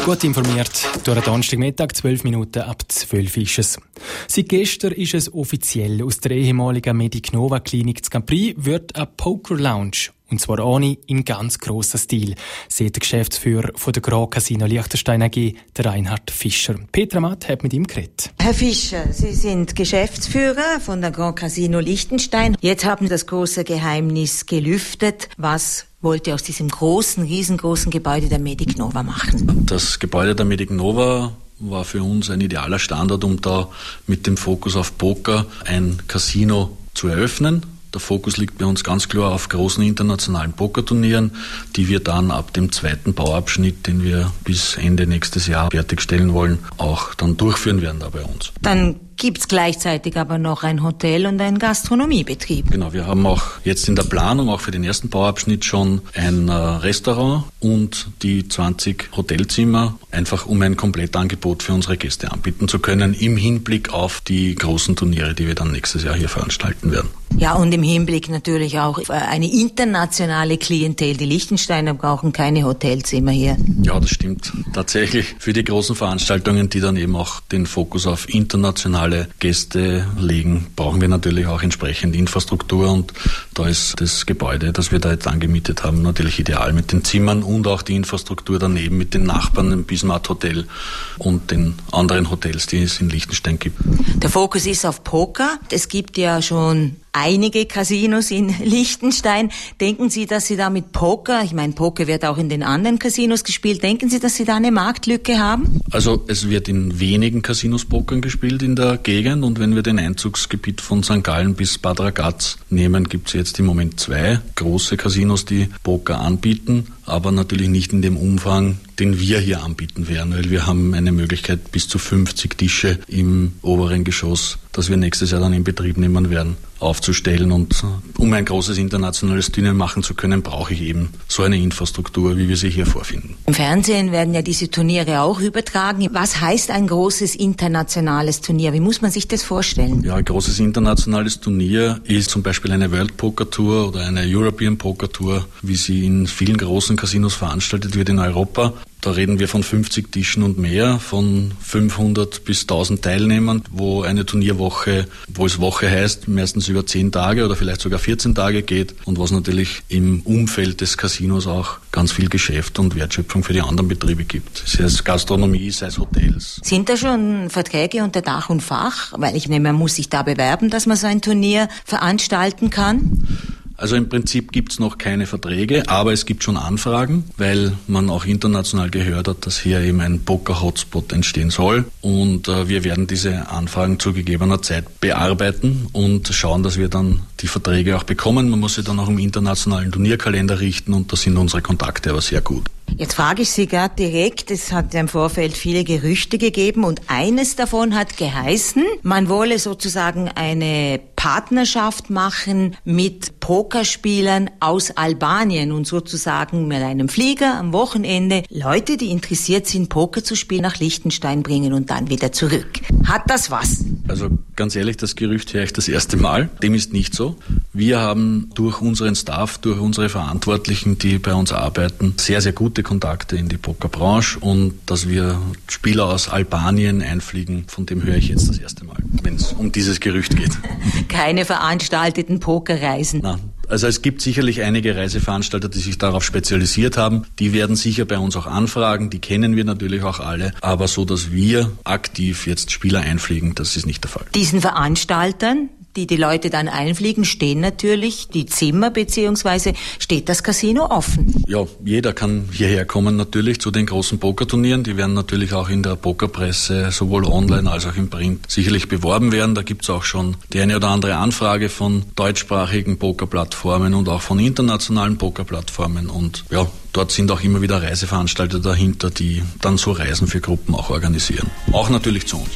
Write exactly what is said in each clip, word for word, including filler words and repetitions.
Gut informiert, durch den Donnerstagmittag, zwölf Minuten ab zwölf ist es. Seit gestern ist es offiziell. Aus der ehemaligen Medic-Nova Klinik zu Capri wird eine Poker Lounge. Und zwar ohne im ganz grossen Stil, sieht der Geschäftsführer von der Grand Casino Liechtenstein A G, der Reinhard Fischer. Petra Matt hat mit ihm geredet. Herr Fischer, Sie sind Geschäftsführer von der Grand Casino Liechtenstein. Jetzt haben das große Geheimnis gelüftet. Was wollt ihr aus diesem großen, riesengroßen Gebäude der Medic-Nova machen? Das Gebäude der Medic-Nova war für uns ein idealer Standort, um da mit dem Fokus auf Poker ein Casino zu eröffnen. Der Fokus liegt bei uns ganz klar auf großen internationalen Pokerturnieren, die wir dann ab dem zweiten Bauabschnitt, den wir bis Ende nächstes Jahr fertigstellen wollen, auch dann durchführen werden da bei uns. Dann gibt's gleichzeitig aber noch ein Hotel und einen Gastronomiebetrieb. Genau, wir haben auch jetzt in der Planung, auch für den ersten Bauabschnitt, schon ein äh, Restaurant und die zwanzig Hotelzimmer, einfach um ein Komplettangebot für unsere Gäste anbieten zu können, im Hinblick auf die großen Turniere, die wir dann nächstes Jahr hier veranstalten werden. Ja, und im Hinblick natürlich auch auf eine internationale Klientel. Die Liechtensteiner brauchen keine Hotelzimmer hier. Ja, das stimmt. Tatsächlich für die großen Veranstaltungen, die dann eben auch den Fokus auf internationale Gäste legen, brauchen wir natürlich auch entsprechend Infrastruktur, und da ist das Gebäude, das wir da jetzt angemietet haben, natürlich ideal mit den Zimmern und auch die Infrastruktur daneben mit den Nachbarn, dem Bismarck Hotel und den anderen Hotels, die es in Liechtenstein gibt. Der Fokus ist auf Poker. Es gibt ja schon einige Casinos in Liechtenstein. Denken Sie, dass Sie da mit Poker, ich meine, Poker wird auch in den anderen Casinos gespielt, denken Sie, dass Sie da eine Marktlücke haben? Also es wird in wenigen Casinos Pokern gespielt in der Gegend, und wenn wir den Einzugsgebiet von Sankt Gallen bis Bad Ragaz nehmen, gibt es jetzt im Moment zwei große Casinos, die Poker anbieten, aber natürlich nicht in dem Umfang, den wir hier anbieten werden, weil wir haben eine Möglichkeit bis zu fünfzig Tische im oberen Geschoss, das wir nächstes Jahr dann in Betrieb nehmen werden, aufzustellen. Und um ein großes internationales Turnier machen zu können, brauche ich eben so eine Infrastruktur, wie wir sie hier vorfinden. Im Fernsehen werden ja diese Turniere auch übertragen. Was heißt ein großes internationales Turnier? Wie muss man sich das vorstellen? Ja, ein großes internationales Turnier ist zum Beispiel eine World Poker Tour oder eine European Poker Tour, wie sie in vielen großen Casinos veranstaltet wird in Europa. Da reden wir von fünfzig Tischen und mehr, von fünfhundert bis tausend Teilnehmern, wo eine Turnierwoche, wo es Woche heißt, meistens über zehn Tage oder vielleicht sogar vierzehn Tage geht, und was natürlich im Umfeld des Casinos auch ganz viel Geschäft und Wertschöpfung für die anderen Betriebe gibt. Sei es Gastronomie, sei es Hotels. Sind da schon Verträge unter Dach und Fach? Weil ich nehme, man muss sich da bewerben, dass man so ein Turnier veranstalten kann. Also im Prinzip gibt's noch keine Verträge, aber es gibt schon Anfragen, weil man auch international gehört hat, dass hier eben ein Poker-Hotspot entstehen soll. Und äh, wir werden diese Anfragen zu gegebener Zeit bearbeiten und schauen, dass wir dann die Verträge auch bekommen. Man muss sich dann auch im internationalen Turnierkalender richten, und da sind unsere Kontakte aber sehr gut. Jetzt frage ich Sie gerade direkt, es hat ja im Vorfeld viele Gerüchte gegeben, und eines davon hat geheißen, man wolle sozusagen eine Partnerschaft machen mit Pokerspielern aus Albanien und sozusagen mit einem Flieger am Wochenende Leute, die interessiert sind, Poker zu spielen, nach Liechtenstein bringen und dann wieder zurück. Hat das was? Also ganz ehrlich, das Gerücht höre ich das erste Mal. Dem ist nicht so. Wir haben durch unseren Staff, durch unsere Verantwortlichen, die bei uns arbeiten, sehr, sehr gute Kontakte in die Pokerbranche, und dass wir Spieler aus Albanien einfliegen, von dem höre ich jetzt das erste Mal, wenn es um dieses Gerücht geht. Keine veranstalteten Pokerreisen? Nein. Also es gibt sicherlich einige Reiseveranstalter, die sich darauf spezialisiert haben. Die werden sicher bei uns auch anfragen, die kennen wir natürlich auch alle. Aber so, dass wir aktiv jetzt Spieler einfliegen, das ist nicht der Fall. Diesen Veranstaltern, die die Leute dann einfliegen, stehen natürlich die Zimmer beziehungsweise steht das Casino offen? Ja, jeder kann hierher kommen natürlich zu den großen Pokerturnieren. Die werden natürlich auch in der Pokerpresse sowohl online als auch im Print sicherlich beworben werden. Da gibt es auch schon die eine oder andere Anfrage von deutschsprachigen Pokerplattformen und auch von internationalen Pokerplattformen. Und ja, dort sind auch immer wieder Reiseveranstalter dahinter, die dann so Reisen für Gruppen auch organisieren. Auch natürlich zu uns.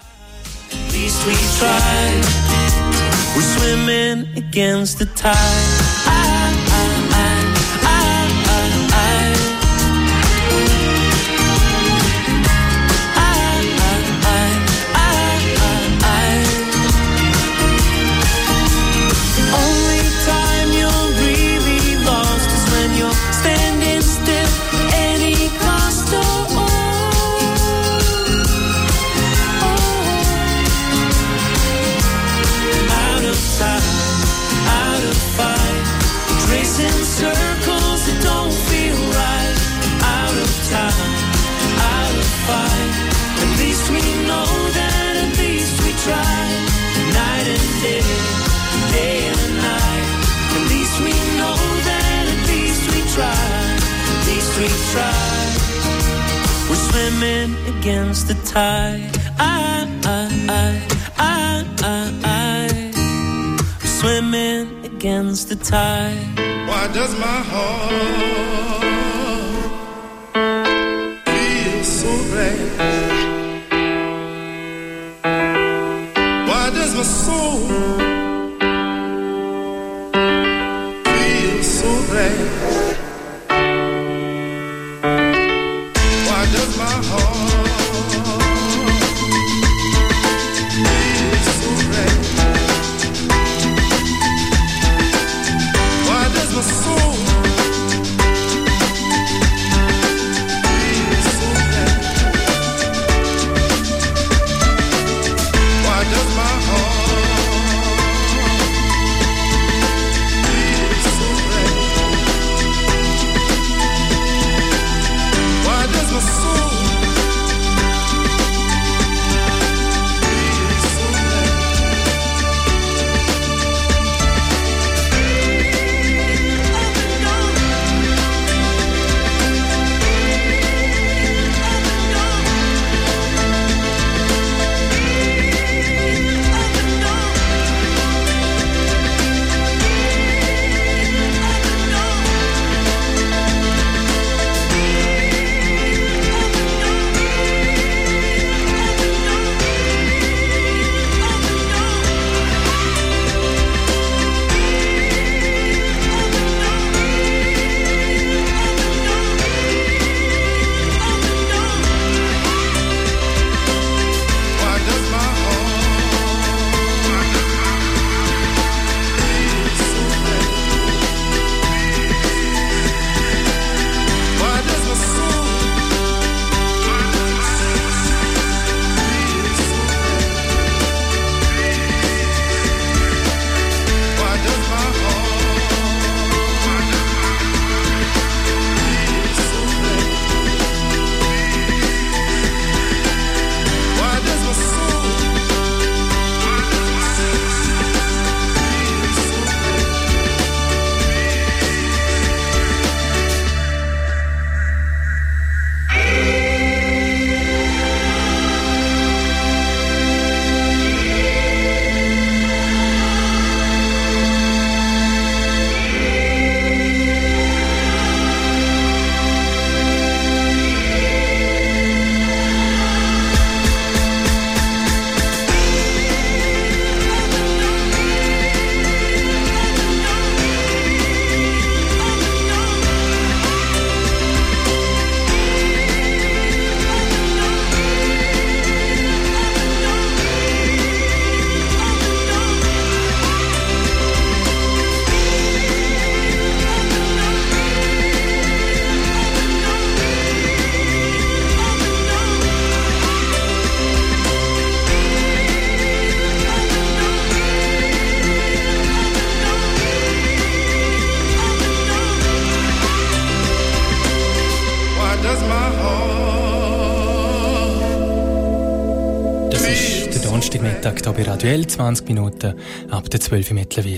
At least we tried. We're swimming against the tide. I, I, I, I, I, I. Standing still, any cost or all. try. We're swimming against the tide. I, I, I, I, I, I. We're swimming against the tide. Why does my heart feel so glad? Why does my soul feel so glad? Why does my heart feel so glad? Why does my soul feel so glad? Why does my Donnerstagmittag hier bei Radio L, zwanzig Minuten ab der zwölf Uhr mittlerweile.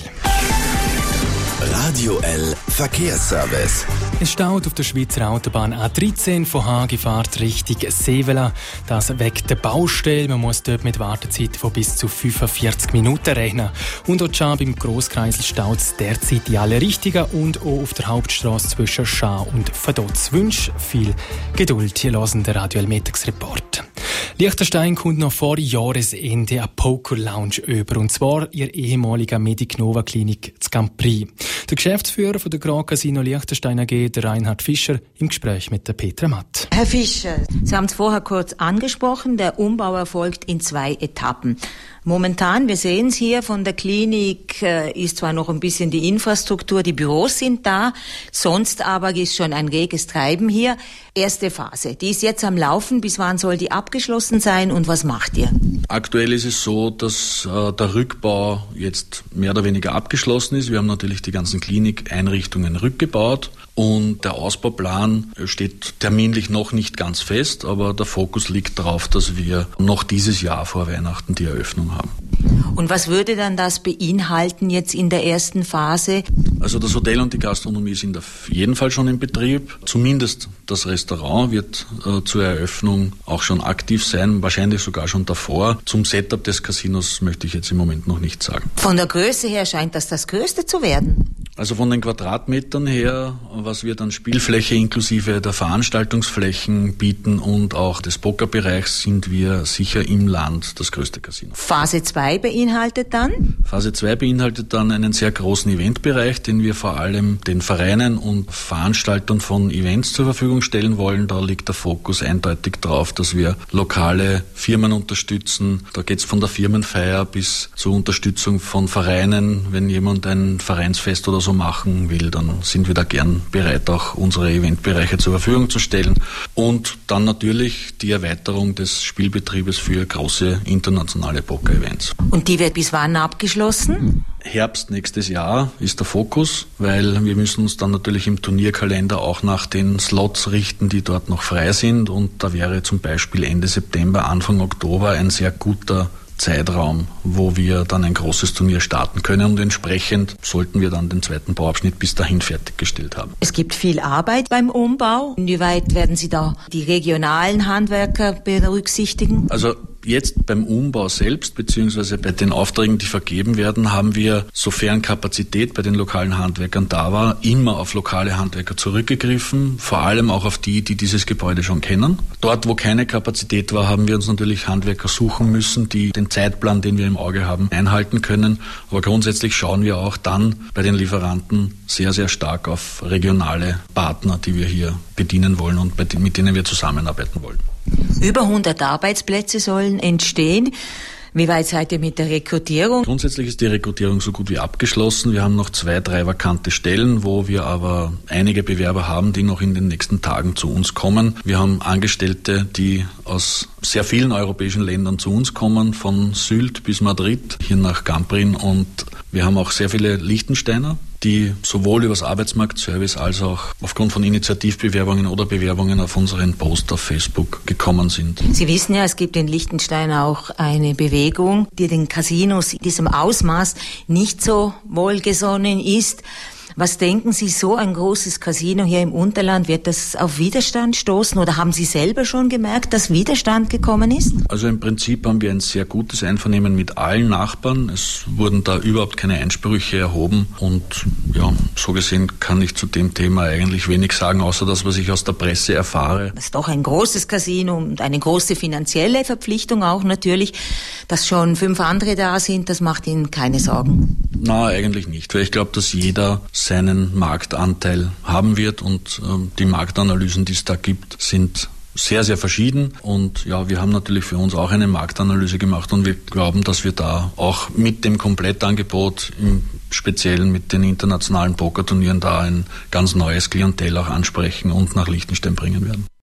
Radio L Verkehrsservice. Es staut auf der Schweizer Autobahn A dreizehn von Hagefahrt Richtung Sevela. Das wegen der Baustelle. Man muss dort mit Wartezeit von bis zu fünfundvierzig Minuten rechnen. Und auch schon beim Grosskreisel staut es derzeit in alle Richtungen und auch auf der Hauptstrasse zwischen Schau und Vaduz. Wünsch viel Geduld. Hier hören den Radio L Mittagsreport. Liechtenstein kommt noch vor Jahresende eine Poker-Lounge über, und zwar ihr ehemaliger Medic-Nova-Klinik zu Campri. Der Geschäftsführer von der Grand Casino Liechtenstein A G, der Reinhard Fischer, im Gespräch mit der Petra Matt. Herr Fischer, Sie haben es vorher kurz angesprochen, der Umbau erfolgt in zwei Etappen. Momentan, wir sehen es hier von der Klinik, äh, ist zwar noch ein bisschen die Infrastruktur, die Büros sind da, sonst aber ist schon ein reges Treiben hier. Erste Phase, die ist jetzt am Laufen. Bis wann soll die abgeschlossen sein und was macht ihr? Aktuell ist es so, dass äh, der Rückbau jetzt mehr oder weniger abgeschlossen ist. Wir haben natürlich die ganzen Klinikeinrichtungen rückgebaut und der Ausbauplan steht terminlich noch nicht ganz fest, aber der Fokus liegt darauf, dass wir noch dieses Jahr vor Weihnachten die Eröffnung haben. Und was würde dann das beinhalten jetzt in der ersten Phase? Also das Hotel und die Gastronomie sind auf jeden Fall schon in Betrieb. Zumindest das Restaurant wird äh, zur Eröffnung auch schon aktiv sein, wahrscheinlich sogar schon davor. Zum Setup des Casinos möchte ich jetzt im Moment noch nichts sagen. Von der Größe her scheint das das Größte zu werden. Also von den Quadratmetern her, was wir dann Spielfläche inklusive der Veranstaltungsflächen bieten und auch des Pokerbereichs, sind wir sicher im Land das größte Casino. Phase zwei beinhaltet dann? Phase zwei beinhaltet dann einen sehr großen Eventbereich, den wir vor allem den Vereinen und Veranstaltern von Events zur Verfügung stellen wollen. Da liegt der Fokus eindeutig drauf, dass wir lokale Firmen unterstützen. Da geht es von der Firmenfeier bis zur Unterstützung von Vereinen. Wenn jemand ein Vereinsfest oder so machen will, dann sind wir da gern bereit, auch unsere Eventbereiche zur Verfügung zu stellen. Und dann natürlich die Erweiterung des Spielbetriebes für große internationale Poker-Events. Und die wird bis wann abgeschlossen? Herbst nächstes Jahr ist der Fokus, weil wir müssen uns dann natürlich im Turnierkalender auch nach den Slots richten, die dort noch frei sind. Und da wäre zum Beispiel Ende September, Anfang Oktober ein sehr guter Zeitraum, wo wir dann ein großes Turnier starten können, und entsprechend sollten wir dann den zweiten Bauabschnitt bis dahin fertiggestellt haben. Es gibt viel Arbeit beim Umbau. Inwieweit werden Sie da die regionalen Handwerker berücksichtigen? Also jetzt beim Umbau selbst, beziehungsweise bei den Aufträgen, die vergeben werden, haben wir, sofern Kapazität bei den lokalen Handwerkern da war, immer auf lokale Handwerker zurückgegriffen, vor allem auch auf die, die dieses Gebäude schon kennen. Dort, wo keine Kapazität war, haben wir uns natürlich Handwerker suchen müssen, die den Zeitplan, den wir im Auge haben, einhalten können. Aber grundsätzlich schauen wir auch dann bei den Lieferanten sehr, sehr stark auf regionale Partner, die wir hier bedienen wollen und mit denen wir zusammenarbeiten wollen. Über hundert Arbeitsplätze sollen entstehen. Wie weit seid ihr mit der Rekrutierung? Grundsätzlich ist die Rekrutierung so gut wie abgeschlossen. Wir haben noch zwei, drei vakante Stellen, wo wir aber einige Bewerber haben, die noch in den nächsten Tagen zu uns kommen. Wir haben Angestellte, die aus sehr vielen europäischen Ländern zu uns kommen, von Sylt bis Madrid, hier nach Gamprin, und wir haben auch sehr viele Liechtensteiner, die sowohl über das Arbeitsmarktservice als auch aufgrund von Initiativbewerbungen oder Bewerbungen auf unseren Post auf Facebook gekommen sind. Sie wissen ja, es gibt in Liechtenstein auch eine Bewegung, die den Casinos in diesem Ausmaß nicht so wohlgesonnen ist. Was denken Sie, so ein großes Casino hier im Unterland, wird das auf Widerstand stoßen, oder haben Sie selber schon gemerkt, dass Widerstand gekommen ist? Also im Prinzip haben wir ein sehr gutes Einvernehmen mit allen Nachbarn. Es wurden da überhaupt keine Einsprüche erhoben, und ja, so gesehen kann ich zu dem Thema eigentlich wenig sagen, außer das, was ich aus der Presse erfahre. Das ist doch ein großes Casino und eine große finanzielle Verpflichtung auch natürlich. Dass schon fünf andere da sind, das macht Ihnen keine Sorgen? Na, eigentlich nicht, weil ich glaube, dass jeder seinen Marktanteil haben wird, und ähm, die Marktanalysen, die es da gibt, sind sehr, sehr verschieden. Und ja, wir haben natürlich für uns auch eine Marktanalyse gemacht, und wir glauben, dass wir da auch mit dem Komplettangebot, im Speziellen mit den internationalen Pokerturnieren, da ein ganz neues Klientel auch ansprechen und nach Liechtenstein bringen werden.